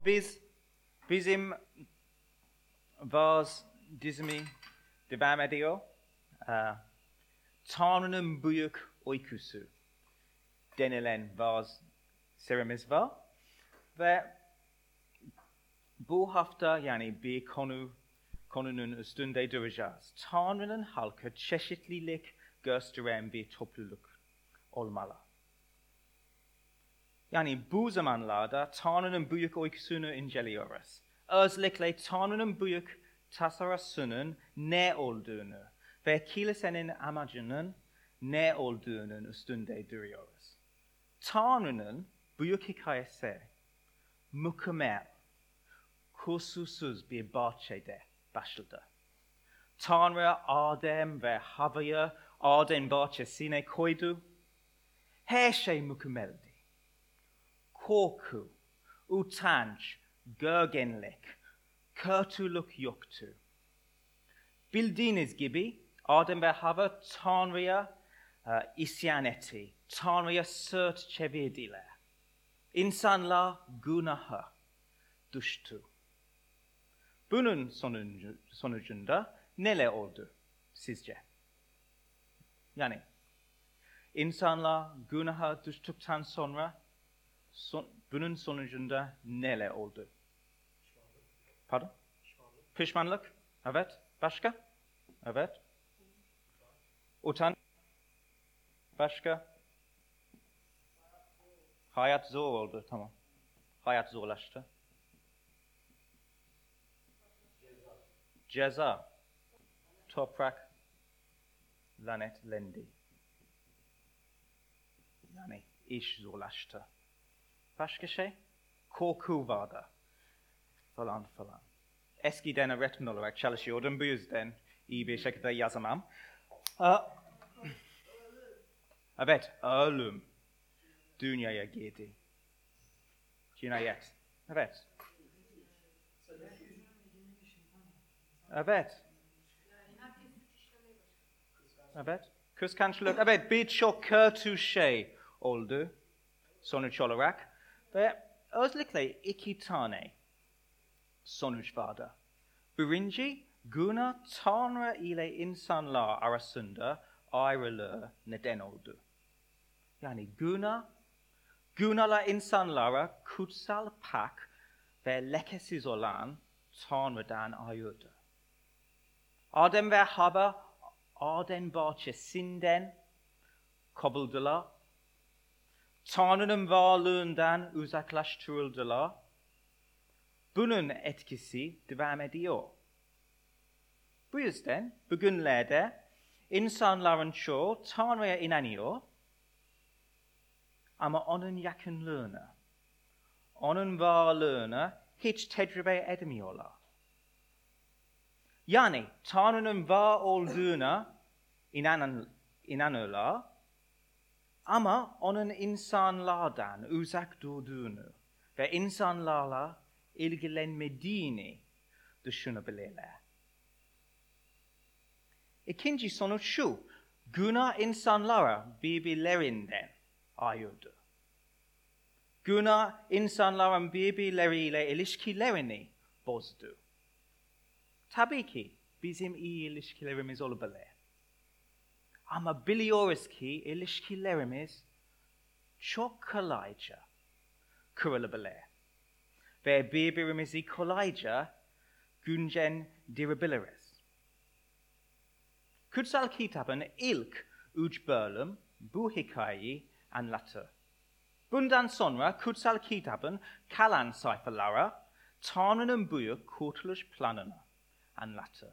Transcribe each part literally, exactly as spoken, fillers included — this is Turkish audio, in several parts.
Biz bizim vaz dizimi devam ediyor. Uh, Tanrı'nın büyük uykusu denilen vaz serimiz var. Ve bu hafta yani bir konu konunun üstünde duracağız. Tanrı'nın halkı çeşitlilik gösteren bir topluluk olmalı. Yani bu zamanlarda Tanrı'nın büyük uykusunu inceliyoruz. Özellikle Tanrı'nın büyük tasarısının ne olduğunu ve kilisenin amacının ne olduğunun üstünde duruyoruz. Tanrı'nın büyük hikayesi mükemmel, kusursuz bir bahçede başladı. Tanrı Adem ve Havva'yı Adem bahçesine koydu. Her şey mükemmeldi. Korku, utanç, gerginlik, kötülük yoktu. Bildiğiniz gibi Adem ve Havva Tanrı'ya uh, isyan etti. Tanrı'ya sırt çevirdiler. İnsanlar günaha düştü. Bunun sonucu, sonucunda neler oldu sizce? Yani insanlar günaha düştükten sonra son, bunun sonucunda neler oldu? Pardon? Pişmanlık. Pişmanlık. Evet. Başka? Evet. Utanç. Başka? Hayat zor oldu. Tamam. Hayat zorlaştı. Ceza. Ceza. Toprak lanetlendi. Yani iş zorlaştı. Başka şey? Korku vardı. Falan falan. Eskiden öğretmen olarak çalışıyordum. Bu yüzden iyi bir şekilde yazamam. Uh, evet, ölüm dünyaya girdi. Cinayet. Evet. Evet. Evet. Kıskançlık. Evet, birçok kötü şey oldu sonuç olarak. Ve özellikle iki tane sonuç vardı. Birinci, günah Tanrı ile insanlar arasında ayrılığı neden oldu. Yani günah, günahla insanlara kutsal pak ve lekesiz olan Tanrı'dan ayırdı. Adem ve Havva Adem bahçesinden kovuldular. Tanrı'nın varlığından uzaklaştırıldılar. Bunun etkisi devam ediyor. Bu yüzden bugünlerde insanların çoğu Tanrı'ya inanıyor ama onun yakınlığını, onun varlığını hiç tecrübe etmiyorlar. Yani Tanrı'nın var olduğuna inanan, inanırlar ama onun insanlardan uzak durduğunu ve insanlarla ilgilenmediğini düşünebilirler. İkinci sonuç şu, günah insanlara birbirlerinden ayırdı. Günah insanların birbirleriyle ilişkilerini bozdu. Tabii ki bizim iyi ilişkilerimiz olabilir. Ama biliyoruz ki ilişkilerimiz çok kolayca kırılabilir. Ve birbirimizi kolayca güncendirebiliriz. Kutsal kitabın ilk üç bölüm bu hikayeyi anlatır. Bundan sonra kutsal kitabın kalan sayfaları Tanrı'nın büyük kurtuluş planını anlatır.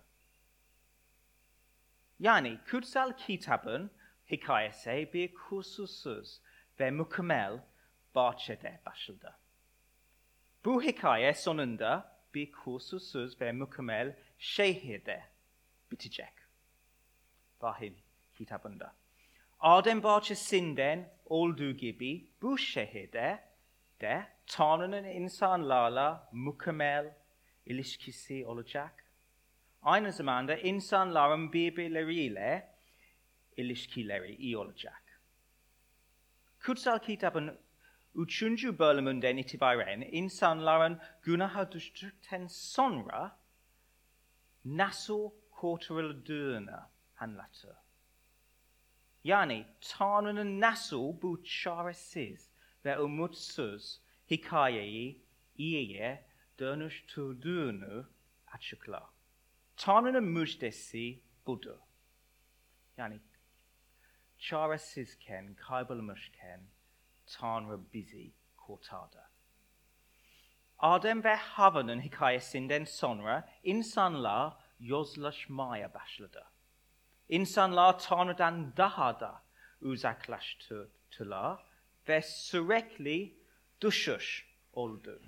Yani kutsal kitabın hikayesi bir kusursuz ve mükemmel bahçede başladı. Bu hikaye sonunda bir kusursuz ve mükemmel şehirde bitecek. Vahiy kitabında. Adem bahçesinden olduğu gibi bu şehirde de Tanrı'nın insanlarla mükemmel ilişkisi olacak. Aynı zamanda insanların birbirleriyle ilişkileri iyi olacak. Kutsal kitabın Uchunju berlemunden itibarren insan laran gunaha düştükten sonra nasıl kurtarıldığını anlatır. Yani Tanrı'nın nasıl bu çaresiz ve umutsuz hikayeyi iyiye dönüştürdüğünü açıklar. Tanrı'nın müjdesi budur. Yani çaresizken, kaybolmuşken Tanrı bizi kurtardı. Adem ve Havva'nın hikayesinden sonra insanlar yozlaşmaya başladı. İnsanlar Tanrı'dan daha da uzaklaştılar ve sürekli düşüş oldu.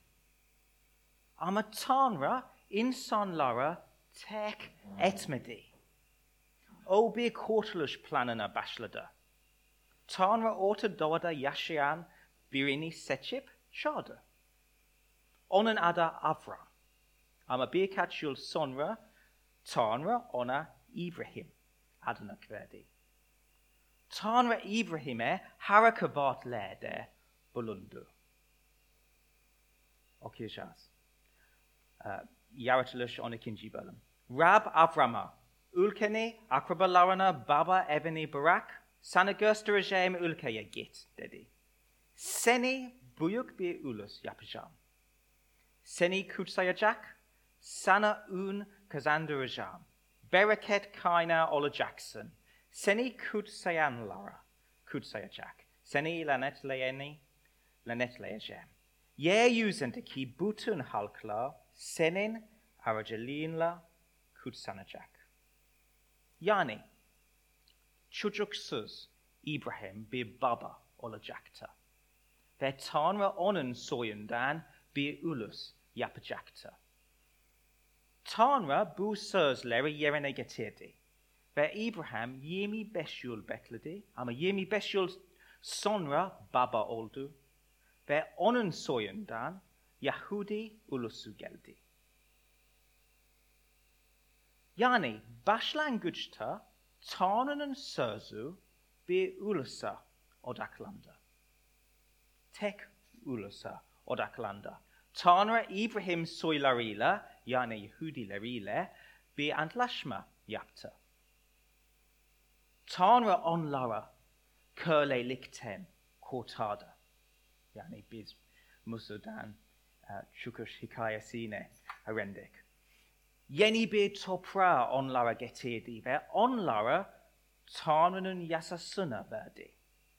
Ama Tanrı insanlara terk etmedi. O bir kurtuluş planına başladı. Tanrı Orta Doğu'da yaşayan birini seçip çağırdı. Onun adı Avram. Ama birkaç yıl sonra Tanrı ona İbrahim adını verdi. Tanrı İbrahim'e harikatlerde bulundu. Okuyacağız. Uh, Yaratılış on ikinci bölüm. Rab Avram'a, ülkeni akrabalarına baba evini bırak, sana göstereceğim ülkeye git dedi. Seni büyük bir ulus yapacağım. Seni kutsayacak, sana ün kazandıracağım. Bereket kaynağı olacaksın. Seni kutsayanlara kutsayacak. Seni lanetleyeni lanetleyeceğim. Yeryüzündeki bütün halklar senin aracılığınla kutsanacak. Yani çocuksuz İbrahim bir baba olacaktı. Ve Tanrı onun soyundan bir ulus yapacaktı. Tanrı bu sözleri yerine getirdi. Ve İbrahim yirmi beş yıl bekledi ama yirmi beş yıl sonra baba oldu. Ve onun soyundan Yahudi ulusu geldi. Yani başlangıçta Tanrı'nın sözü bir ulusa odaklandı. Tek ulusa odaklandı. Tanrı İbrahim soylarıyla yani Yahudileriyle bir antlaşma yaptı. Tanrı onlara kölelikten kurtardı. Yani biz Musa'dan uh, çıkış hikayesini öğrendik. Yeni bir toprağı onlara getirdi ve onlara Tanrı'nın yasasını verdi.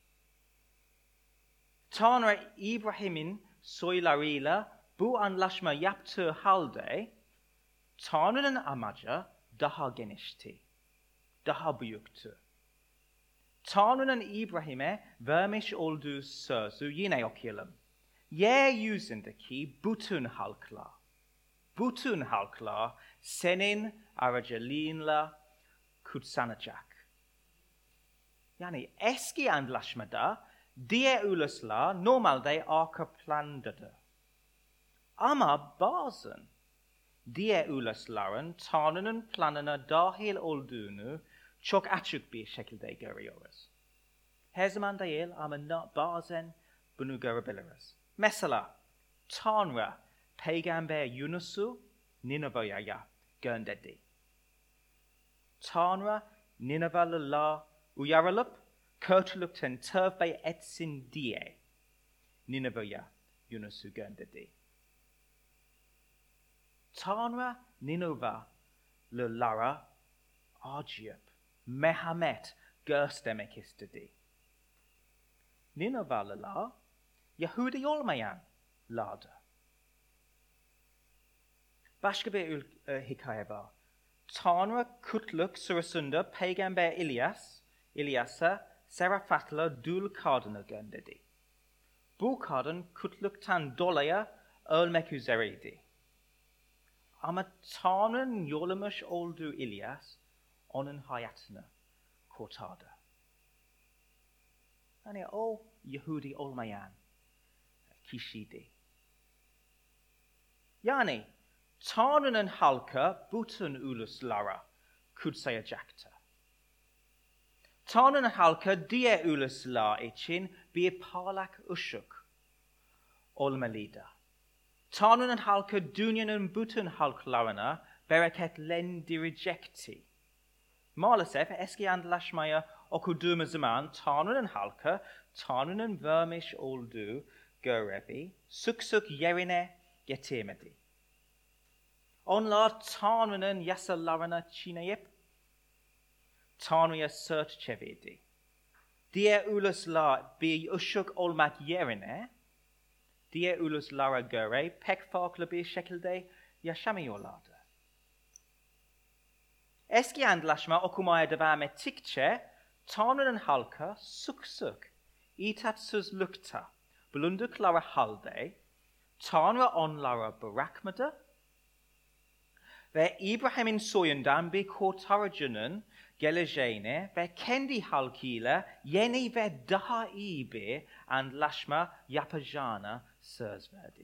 Tanrı İbrahim'in soylarıyla bu anlaşma yaptığı halde Tanrı'nın amacı daha genişti, daha büyüktü. Tanrı'nın İbrahim'e vermiş olduğu sözü yine okuyalım. Yeryüzündeki bütün halklar, bütün halklar senin aracılığınla kutsanacak. Yani eski antlaşmada diğer uluslar normalde arka plandadır. Ama bazen diğer ulusların Tanrı'nın planına dahil olduğunu çok açık bir şekilde görüyoruz. Her zaman değil ama bazen bunu görebiliriz. Mesela Tanrı Peygamber Yunus'u Nineveh'e gönderdi. Tanrı Ninevehliler uyarılıp kötülükten tövbe etsin diye Nineveh'e Yunus'u gönderdi. Tanrı Ninevehlileri acıyıp merhamet göstermek istedi. Ninevehliler Yahudi olmayanlardı. Başka bir e, hikaye var. Tanrı kutluk sırasında Peygamber İlyas, İlyas'a Serafatlı dul kadını gönderdi. Bu kadın kutluktan dolayı ölmek üzereydi. Ama Tanrı'nın yollamış olduğu İlyas onun hayatını kurtardı. Yani o Yahudi olmayan kişiydi. Yani Tanrı'nın halkı bütün uluslara kutsayacaktı. Tanrı'nın halkı diğer uluslar için bir parlak ışık olmalıydı. Tanrı'nın halkı dünyanın bütün halklarına bereketlendirecekti. Maalesef eski antlaşmayı okuduğumuz zaman Tanrı'nın halkı, Tanrı'nın vermiş olduğu görevi sık sık yerine getirmedi. Onlar Tanrı'nın yasalarını çiğneyip Tanrı'ya sırt çevirdi. Diğer uluslar bir ışık olmak yerine diğer uluslara göre pek farklı bir şekilde yaşamıyorlardı. Eski antlaşma okumaya devam ettikçe Tanrı'nın halkı sık sık itaatsizlikte bulundukları halde Tanrı onları bırakmadı ve İbrahim'in soyundan bir kurtarıcının geleceğini ve kendi halkıyla yeni ve daha iyi bir antlaşma yapacağına söz verdi.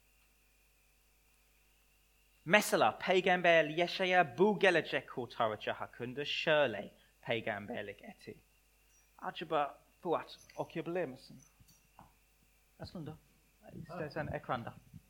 Mesela Peygamber Yeşaya bu gelecek kurtarıcı hakkında şöyle peygamberlik etti. Acaba Fuat okuyabilir misin? Aslında istersen ekranda.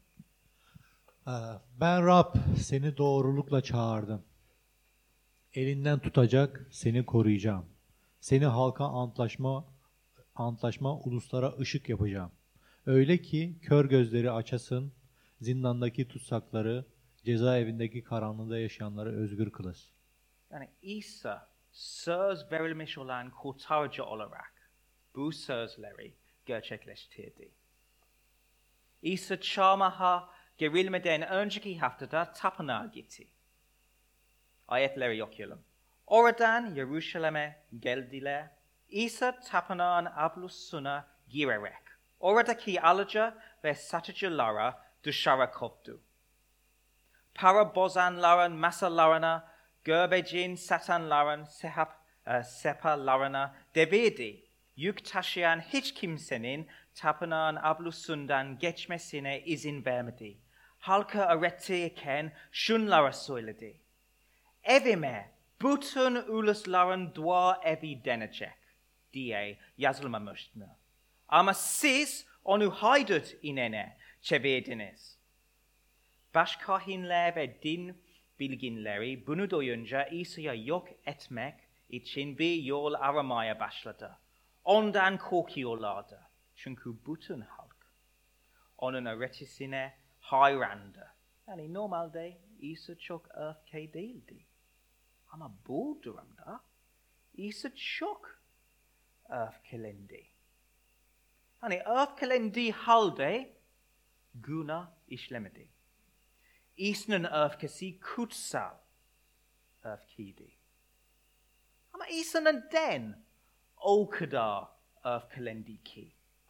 Ben Rab seni doğrulukla çağırdım. Elinden tutacak, seni koruyacağım. Seni halka antlaşma, antlaşma uluslara ışık yapacağım. Öyle ki kör gözleri açasın, zindandaki tutsakları, cezaevindeki karanlığında yaşayanları özgür kılasın. Yani İsa söz verilmiş olan kurtarıcı olarak bu sözleri gerçekleştirdi. İsa çarmıha gerilmeden önceki haftada tapınağa gitti. Ayetleri okuyalım. Oradan Yeruşalim'e geldiler. İsa tapınağın avlusuna girerek oradaki alıcı ve satıcılara dışarı kovdu. Para bozanların masalarına, göbecin satanların sehap, uh, sepalarına devirdi. Yük taşıyan hiç kimsenin tapınağın avlusundan geçmesine izin vermedi. Halka öğretirken şunları söyledi. Evime bütün ulusların dua evi denecek diye yazılmamıştı. Ama siz onu haydut inene çevirdiniz. Başkahinler ve din bilginleri bunu duyunca İsa'yı yok etmek için bir yol aramaya başladı. Ondan korkuyorlardı. Çünkü bütün halk onun öğretisine hayrandı. Yani normalde İsa çok öfke değildi. Ama bu durumda İsa çok öfkelendi. Hani öfkelendiği halde günah işlemedi. İsa'nın öfkesi kutsal öfkeydi. Ama İsa neden o kadar öfkelendi ki?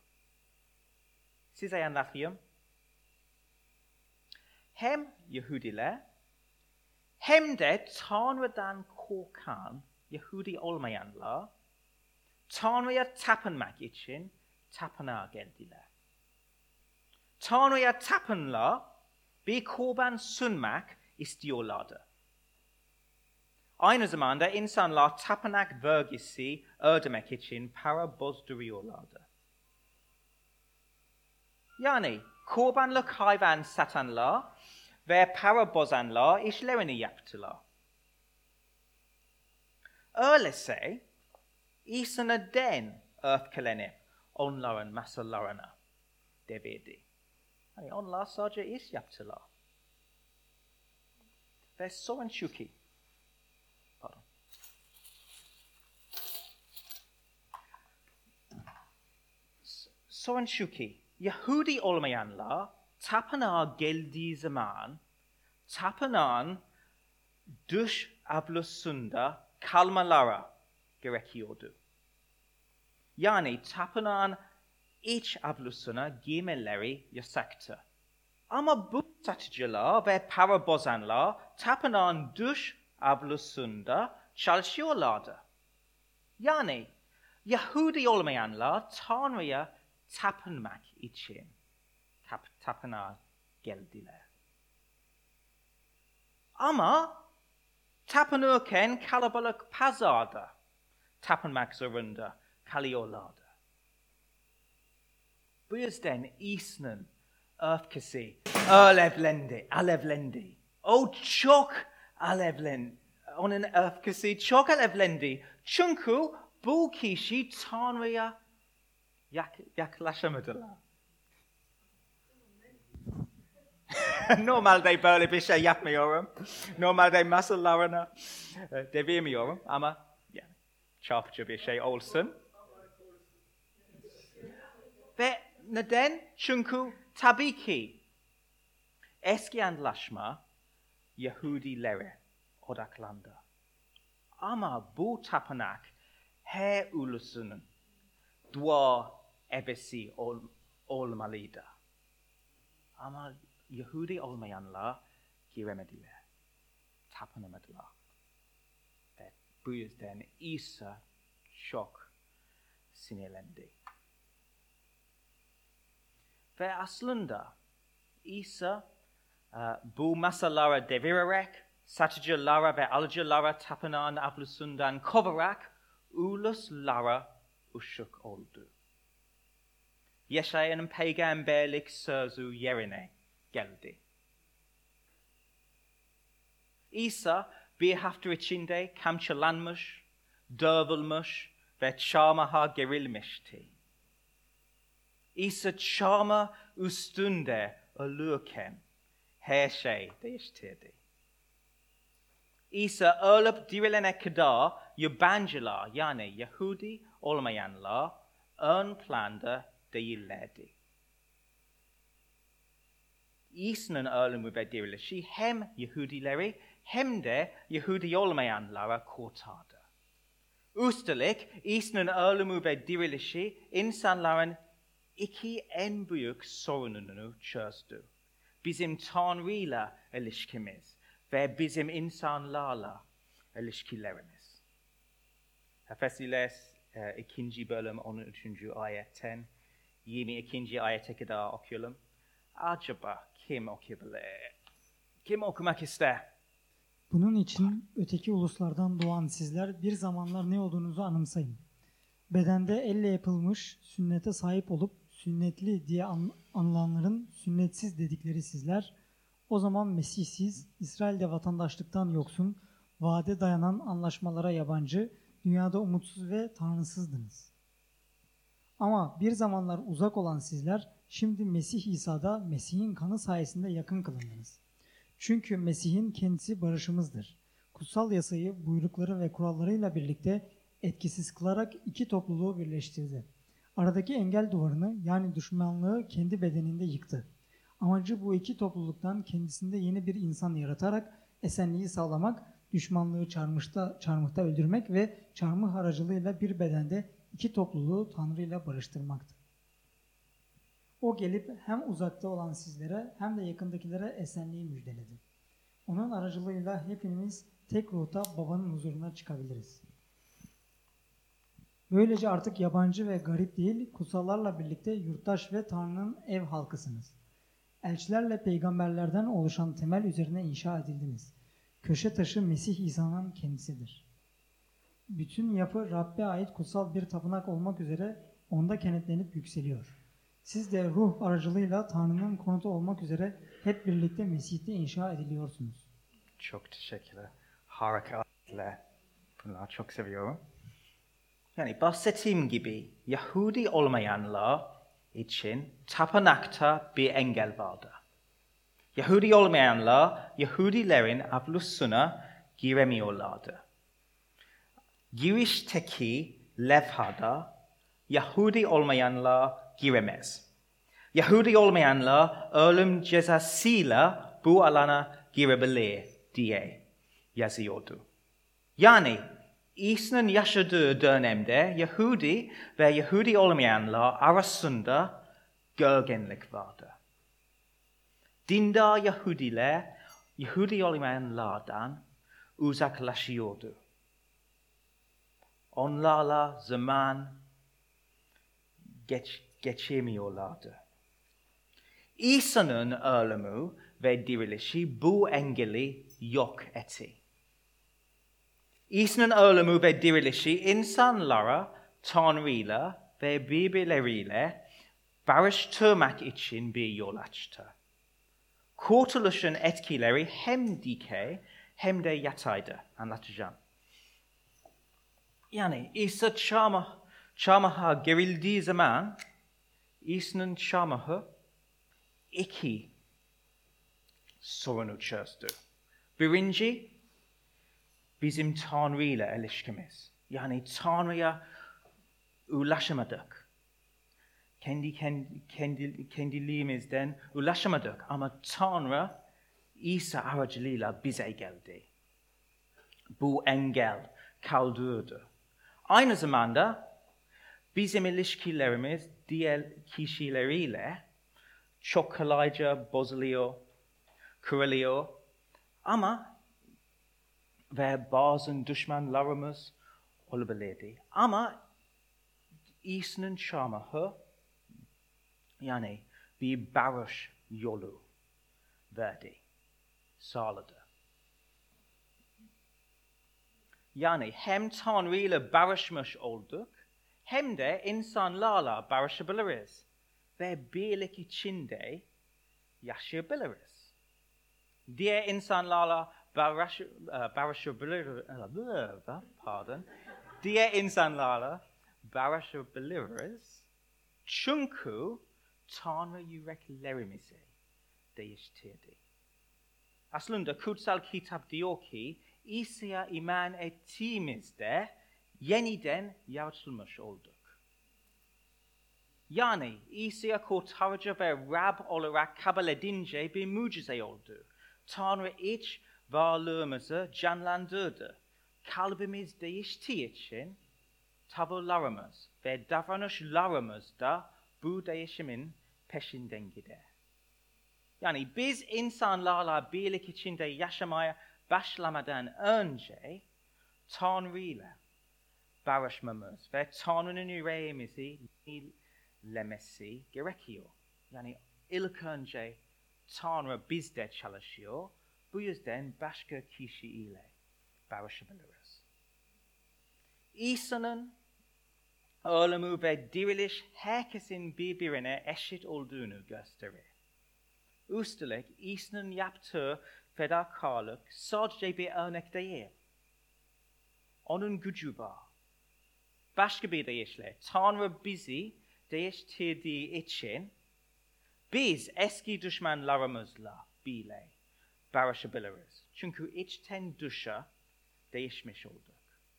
Size anlatayım. Hem Yahudiler hem de Tanrı'dan korkan Yahudi olmayanlar Tanrı'ya tapınmak için tapınağa geldiler. Tanrı'ya tapınlar bir kurban sunmak istiyorlardı. Aynı zamanda insanlar tapınak vergisi ödemek için para bozduruyorlardı. Yani kurbanlık hayvan satanlar ve para bozanlar işlerini yaptılar. Öyleyse İsa neden öfkelenip onların masalarına devirdi? Yani onlar sadece iş yaptılar. Ve sorun şu ki, pardon. Sorun şu ki, Yahudi olmayanlar tapınağa geldiği zaman tapınağın dış avlusunda kalmaları gerekiyordu. Yani tapınağın iç avlusuna girmeleri yasaktı. Ama bu satıcılar ve para bozanlar tapınağın dış avlusunda çalışıyorlardı. Yani Yahudi olmayanlar Tanrı'ya tapınmak için tapınağa geldiler. Ama tapınırken kalabalık pazarda tapınmak zorunda kalıyorlardı. Bu yüzden İsa'nın öfkesi, alevlendi, alevlendi. O çok alevlendi. Onun öfkesi çok alevlendi. Çünkü bu kişi Tanrı'ya yak yaklaşamadılar. Normalde böyle bir şey yapmıyorum. Normalde masallarına devirmiyorum ama yani, çarpıcı bir şey olsun. Ve neden? Çünkü tabii ki eski antlaşma Yahudilere odaklandı. Ama bu tapınak her ulusunun dua ebesi ol, olmalıydı. Ama Yahudi olmayanlar giremediler, tapınamadılar. Ve bu yüzden İsa çok sinirlendi. Ve aslında İsa uh, bu masallara devirerek, satıcılara ve alıcılara tapınağın avlusundan kovarak uluslara ışık oldu. Yeşaya'nın peygamberlik sözü yerine geldi. İsa bir hafta içinde kamçılanmış, dövülmüş ve çarmıha gerilmişti. İsa çarmıh üstünde ölürken her şey değiştirdi. İsa ölüp dirilene kadar yabancılar yani Yahudi olmayanlar ön planda değillerdi. İsa'nın ölümü ve dirilişi hem Yahudileri hem de Yahudi olmayanlara kurtardı. Üstelik İsa'nın ölümü ve dirilişi insanların iki en büyük sorununu çözdü. Bizim Tanrı'yla ilişkimiz ve bizim insanlarla ilişkilerimiz. Efesiler ikinci bölüm on üçüncü ayetten yirmi ikinci ayete kadar okuyalım. Acaba kim okuyabilir? Kim okumak ister? Bunun için öteki uluslardan doğan sizler bir zamanlar ne olduğunuzu anımsayın. Bedende elle yapılmış sünnete sahip olup sünnetli diye anılanların sünnetsiz dedikleri sizler, o zaman Mesihsiz, İsrail'de vatandaşlıktan yoksun, vaade dayanan anlaşmalara yabancı, dünyada umutsuz ve tanrısızdınız. Ama bir zamanlar uzak olan sizler, şimdi Mesih İsa'da Mesih'in kanı sayesinde yakın kılındınız. Çünkü Mesih'in kendisi barışımızdır. Kutsal yasayı, buyrukları ve kurallarıyla birlikte etkisiz kılarak iki topluluğu birleştirdi. Aradaki engel duvarını yani düşmanlığı kendi bedeninde yıktı. Amacı bu iki topluluktan kendisinde yeni bir insan yaratarak esenliği sağlamak, düşmanlığı çarmıhta, çarmıhta öldürmek ve çarmıh aracılığıyla bir bedende iki topluluğu Tanrı ile barıştırmaktı. O gelip hem uzakta olan sizlere hem de yakındakilere esenliği müjdeledi. Onun aracılığıyla hepimiz tek ruhta babanın huzuruna çıkabiliriz. Böylece artık yabancı ve garip değil, kutsallarla birlikte yurttaş ve Tanrı'nın ev halkısınız. Elçilerle peygamberlerden oluşan temel üzerine inşa edildiniz. Köşe taşı Mesih İsa'nın kendisidir. Bütün yapı Rabbe ait kutsal bir tapınak olmak üzere onda kenetlenip yükseliyor. Siz de ruh aracılığıyla Tanrı'nın konutu olmak üzere hep birlikte Mesih'te inşa ediliyorsunuz. Çok teşekkürler. Harikalar. Bunları çok seviyorum. Yani bahsettiğim gibi Yahudi olmayanlar için tapınakta bir engel vardı. Yahudi olmayanlar Yahudilerin avlusuna giremiyorlardı. Girişteki levhada Yahudi olmayanlar giremez. Yahudi olmayanlar ölüm cezasıyla bu alana girebilir diye yazıyordu. Yani İsa'nın yaşadığı dönemde Yahudi ve Yahudi olmayanlar arasında gölgenlik vardı. Dindar Yahudiler Yahudi olmayanlardan uzaklaşıyordu. Onlarla zaman geç, geçirmiyorlardı. İsa'nın ölümü ve dirilişi bu engeli yok etti. İsa'nın ölümü ve dirilişi insanlara Tanrı'yla ve birbirleriyle barıştırmak için bir yol açtı. Kurtuluşun etkileri hem dikey hem de yataydı. Anlatacağım. Yani İsa çarmıha, çarmıha gerildiği zaman İsa'nın çarmıhı iki sorunu çözdü. Birinci, bizim Tanrı ile ilişkimiz. Yani Tanrı'ya ulaşamadık. Kendi, kendi, kendi kendiliğimizden ulaşamadık ama Tanrı İsa aracılığıyla bize geldi. Bu engel kaldırdı. Aynı zamanda bizim ilişkilerimiz diğer kişileriyle çok kolayca bozuluyor, kırılıyor ama ve bazen düşmanlarımız olabilirdi. Ama İsa'nın çarmıhı yani bir barış yolu verdi, sağladı. Yani hem Tanrı ile barışmış olduk hem de insanlarla barışabiliriz ve birlik içinde yaşayabiliriz. Diğer insanlarla barış, barışabiliriz, pardon, diğer insanlarla barışabiliriz çünkü Tanrı yüreklerimizi değiştirdi. Aslında kutsal kitap diyor ki İsa'ya iman ettiğimizde yeniden yaratılmış olduk. Yani İsa'ya kurtarıcı ve Rab olarak kabul edince bir mucize oldu. Tanrı iç varlığımızı canlandırdı. Kalbimiz değiştiği için tavırlarımız ve davranışlarımız da bu değişimin peşinden gider. Yani biz insanlarla birlik içinde yaşamaya başlamadan önce Tanrı ile barışmamız ve Tanrı'nın yüreğimizi yenilemesi gerekiyor. Yani ilk önce Tanrı bizde çalışıyor. Bu yüzden başka kişi ile barışabiliriz. İsa'nın ölümü ve diriliş herkesin birbirine eşit olduğunu gösterir. Üstelik İsa'nın yaptığı fedakarlık sadece bir örnek değil. Onun gücü var. Başka bir deyişle Tanrı bizi değiştirdiği için biz eski düşmanlarımızla bile barışabiliriz. Çünkü içten dışa değişmiş olduk.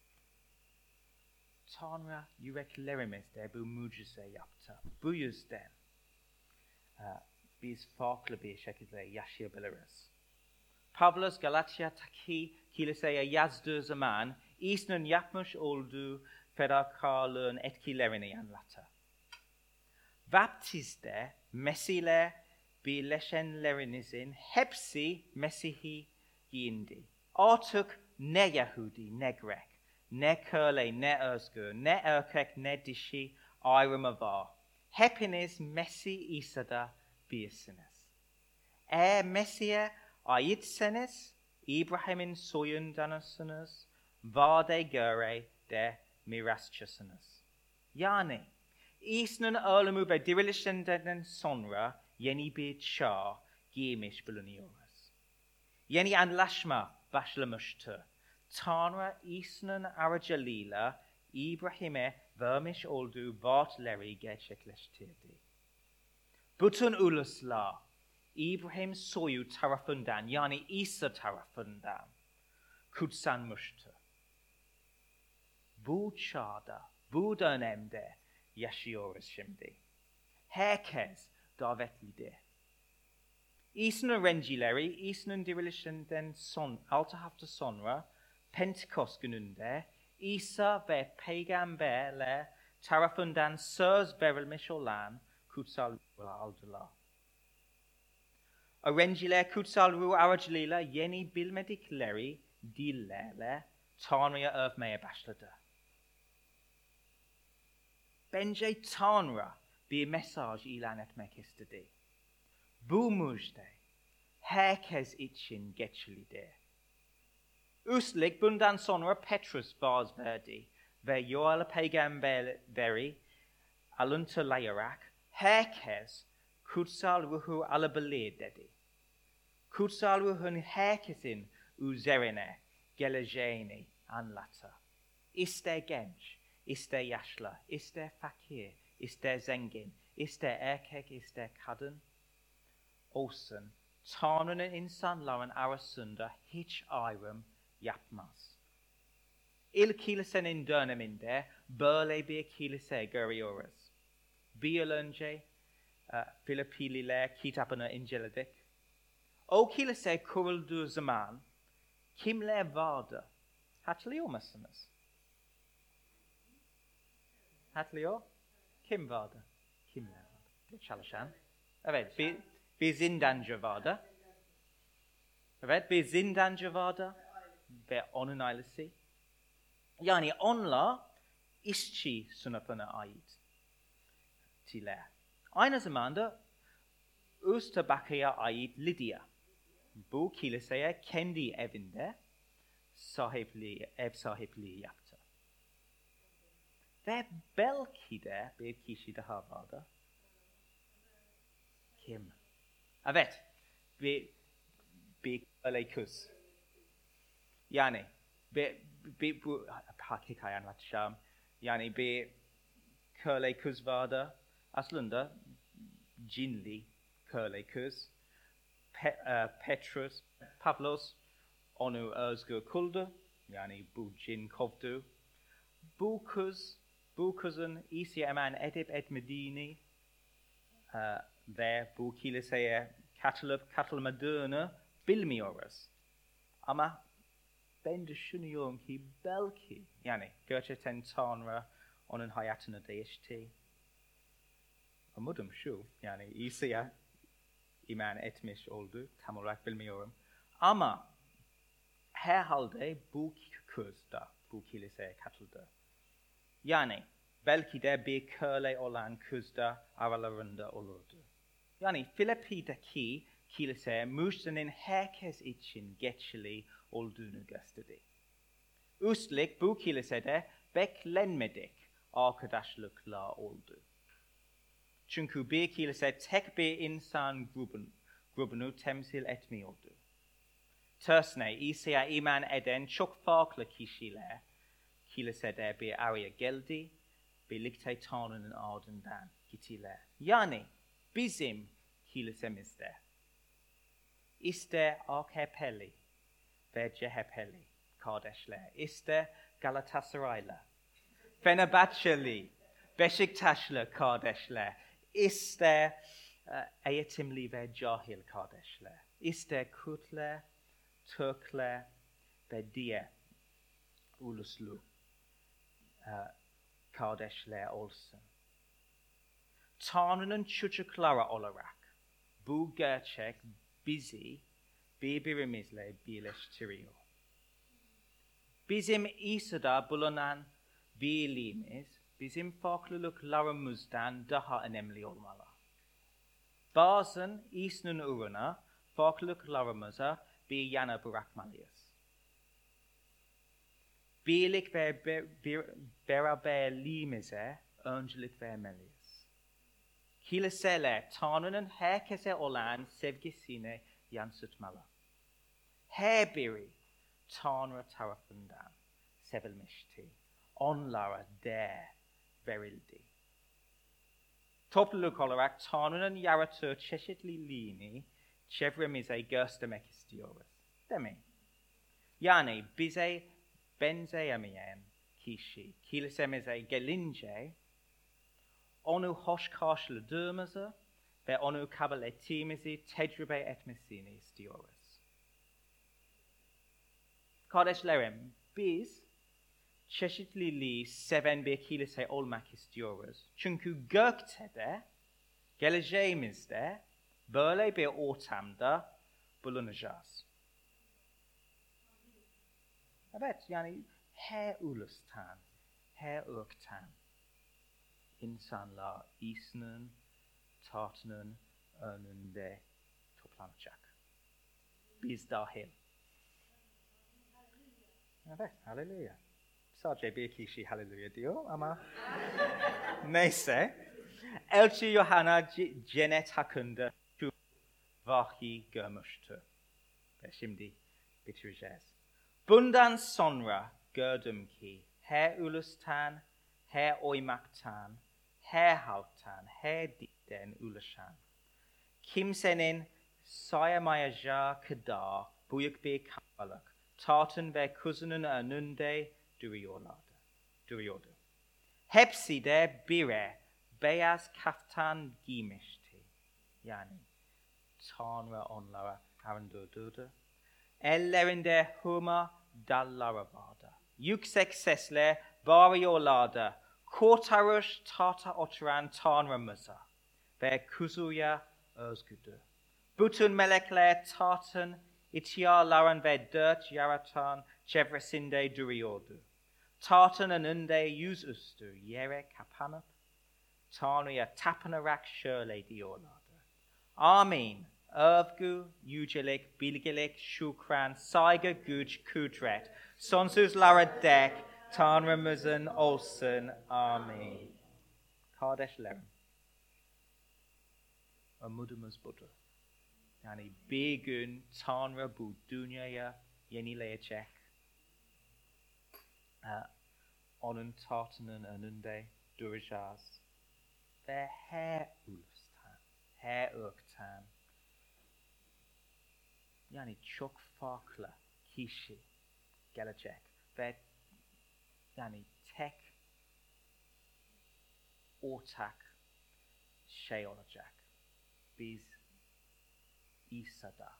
Tanrı yüreklerimizde bu mucize yaptı. Bu yüzden uh, biz farklı bir şekilde yaşayabiliriz. Pavlos Galatya'daki kiliseye yazdığı zaman İsa'nın yapmış olduğu fedakarlığın etkilerini anlatır. Vaptizde Mesih'le birleşenlerinizin hepsi Mesih'i giyindi. Artık ne Yahudi ne Grek, ne köle ne özgür, ne erkek ne dişi ayrımı var. Hepiniz Mesih İsa'da birsiniz. Eğer Mesih'e aitseniz İbrahim'in soyundanısınız, vaade göre de mirasçısınız. Yani İsa'nın ölümü ve dirilişinden sonra yeni bir çağ giymiş bulunuyoruz. Yeni anlaşma başlamıştır. Tanrı İsa'nın aracılığıyla İbrahim'e vermiş olduğu vaatleri gerçekleştirdi. Bütün uluslar İbrahim soyu tarafından yani İsa tarafından kutsanmıştır. Bu çağda, bu dönemde yaşıyoruz şimdi. Herkes davetlidir. İsa'nın öğrencileri İsa'nın dirilişinden son, altı hafta sonra Pentekost gününde İsa ve peygamberler tarafından söz verilmiş olan kutsal ruhu aldılar. Öğrenciler kutsal ruh aracılığıyla yeni bilmedikleri dillerle Tanrı'yı övmeye başladı. Bence Tanrı bir mesaj ilan etmek istedi. Bu müjde herkes için geçerlidir. Üstelik bundan sonra Petrus vaaz verdi ve Yoel peygamberi alıntılayarak herkes kutsal ruhu alabilir dedi. Kutsal ruhun herkesin üzerine geleceğini anlatır. İster genç, ister yaşlı, ister fakir, ister zengin, ister erkek, ister kadın olsun, Tanrı'nın insanların arasında hiç ayrım yapmaz. İlk kilisenin döneminde böyle bir kilise görüyoruz. Bir yıl önce uh, Filippililer kitabını inceledik. O kilise kurulduğu zaman kimler vardı? Hatırlıyor musunuz? Hatırlıyor? Kim vardı? Kimler vardı? Çalışan. Evet, bir, bir zindancı vardı. Evet, bir zindancı vardı ve onun ailesi. Yani onlar işçi sınıfına ait. Tiler. Aynı zamanda üst tabakaya ait Lydia. Bu kiliseye kendi evinde sahipliği, ev sahipliği yaptı. Ve belki de bir kişi daha vardı. Kim? Evet, bir, bir köle kız. Yani bir, bir bu hikaye anlatacağım. Yani bir köle kız vardı. Aslında cinli köle kız. Pe, uh, Petrus, Pavlos onu özgür kıldı. Yani bu cin kovdu. Bu kız, bu kızın İsa'ya iman edip etmediğini uh, ve bu kiliseye katılıp katılmadığını bilmiyoruz. Ama ben düşünüyorum ki belki yani gerçekten Tanrı onun hayatını değişti. Umudum şu, yani İsa'ya iman etmiş oldu, tam olarak bilmiyorum. Ama herhalde bu kız da bu kiliseye katıldı. Yani belki de bir köle olan kız da aralarında olurdu. Yani Filippi'deki kilise Müslümanın herkes için geçerli olduğunu gösterdi. Üstelik bu kilisede beklenmedik arkadaşlıklar oldu. Çünkü bir kilise tek bir insan grubun, grubunu temsil etmiyordu. Tersine İsa'ya iman eden çok farklı kişiler kilisede bir araya geldi, birlikte Tanrı'nın ardından gittiler. Yani bizim kilisemizde ister A K P'li ve C H P'li kardeşler, ister Galatasaraylı, Fenerbahçeli, Beşiktaşlı kardeşler, ister uh, eğitimli ve cahil kardeşler, ister Kürtler, Türkler ve diğer uluslu uh, kardeşler olsun. Tanrı'nın çocukları olarak bu gerçek bizi birbirimizle birleştiriyor. Bizim İsa'da bulunan birliğimiz bizim farklılıklarımızdan daha önemli olmalı. Bazen İsa'nın uğruna farklılıklarımızı bir yana bırakmalıyız. Birlik ve be- bir- beraberliğimize öncelik vermeliyiz. Kiliseler Tanrı'nın herkese olan sevgisini yansıtmalı. Her biri Tanrı tarafından sevilmişti. Onlara değer verildi. Topluluk olarak Tanrı'nın yarattığı çeşitliliğini çevremize göstermek istiyoruz. Değil mi? Yani bize benzeyemeyen kişi kilisemize gelince onu hoş karşıladığımızı ve onu kabul ettiğimizi tecrübe etmesini istiyoruz. Kardeşlerim, biz çeşitliliği seven bir kilise olmak istiyoruz. Çünkü gökte de, geleceğimizde böyle bir ortamda bulunacağız. Evet, yani her ulustan, her ırktan insanlar İsa'nın tahtının önünde toplanacak. Biz dahil. Evet, haleluya. Sadece bir kişi haleluya diyor ama neyse. Elçi Yohana c- cennet hakkında şu vahiy görmüştü. Ve şimdi bitireceğiz. Bundan sonra gördüm ki her ulustan, her oymaktan, her halktan, her dilden ulaşan kimsenin sayamayacağı kadar büyük bir kalabalık tartın ve kuzunun önünde duruyorlardı. duruyordu. Hepsi de birer beyaz kaftan giymişti. Yani Tanrı onlara arındırdı. Ellerinde hurma dalları vardı. Yüksek sesle bağırıyorlardı. Kurtarış tahta oturan Tanrımıza ve kuzuya özgüdür. Bütün melekler tahtın, ihtiyarların ve dört yaratan çevresinde duruyordu. Tahtın önünde yüzüstü yere kapanıp Tanrı'ya tapınarak şöyle diyorlardı. Amin. Övgü, yücelik, bilgelik, şükran, saygı, güç, kudret, sonsuzlara dek Tanrımızın olsun. Amin. Kardeşlerim, umudumuz budur. Yani bir gün Tanrı bu dünyaya yenileyecek. Onun tahtının önünde duracağız. Ve her ulustan, her ırktan, yani çok farklı kişi gelecek ve yani tek ortak şey olacak. Biz İsa'da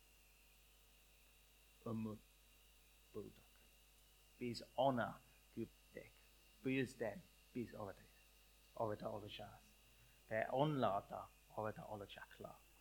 umut bulduk. Biz ona güvendik. Bu yüzden biz oradayız. Orada olacağız. Ve onlar da orada olacaklar.